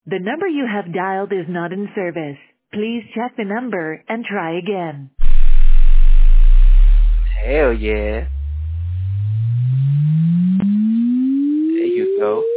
The number you have dialed is not in service. Please check the number and try again. Hell yeah. There you go.